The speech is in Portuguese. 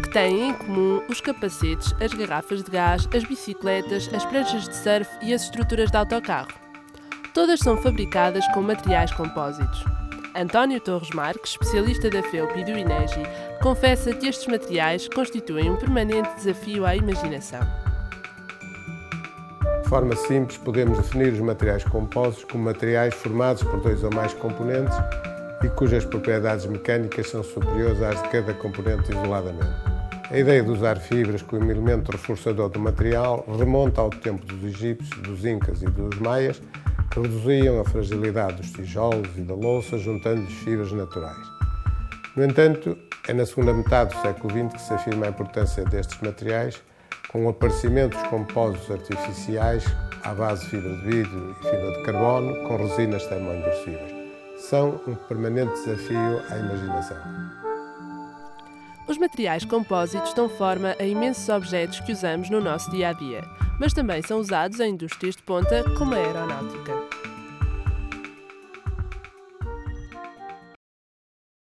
que têm em comum os capacetes, as garrafas de gás, as bicicletas, as pranchas de surf e as estruturas de autocarro. Todas são fabricadas com materiais compósitos. António Torres Marques, especialista da FEUP e do INEGI, confessa que estes materiais constituem um permanente desafio à imaginação. De forma simples, podemos definir os materiais compósitos como materiais formados por dois ou mais componentes e cujas propriedades mecânicas são superiores às de cada componente isoladamente. A ideia de usar fibras como elemento reforçador do material remonta ao tempo dos egípcios, dos incas e dos maias, que reduziam a fragilidade dos tijolos e da louça juntando-lhes fibras naturais. No entanto, é na segunda metade do século XX que se afirma a importância destes materiais, com o aparecimento dos compósitos artificiais à base de fibra de vidro e fibra de carbono, com resinas termoendurecíveis. São um permanente desafio à imaginação. Os materiais compósitos dão forma a imensos objetos que usamos no nosso dia-a-dia, mas também são usados em indústrias de ponta como a aeronáutica.